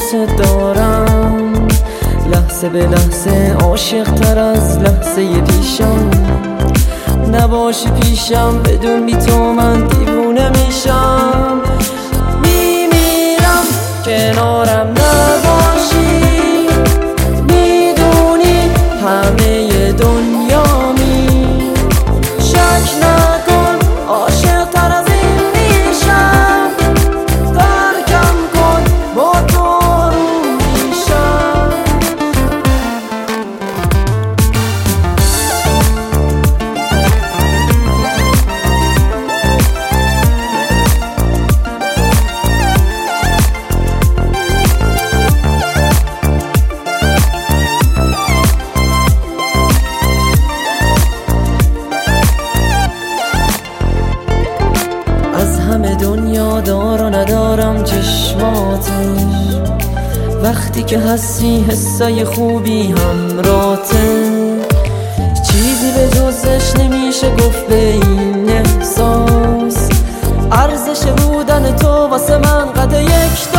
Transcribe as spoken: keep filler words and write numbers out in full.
دوست دارم، لحظه به لحظه عاشق تر از لحظه پیشم. نباشی پیشم بدون بی تو من دیوونه میشم. میمیرم کنارم نباشی، میدونی همه دنیامی. شک نکن عاشق تر از این میشم، ترکم کن با تو رو میشم. از همه دنیا دار و ندارم چشماته، وقتی که هستی حسای خوبی همراته. چیزی به جزش نمیشه گفت به این احساس، ارزش بودن تو واسه من قد یک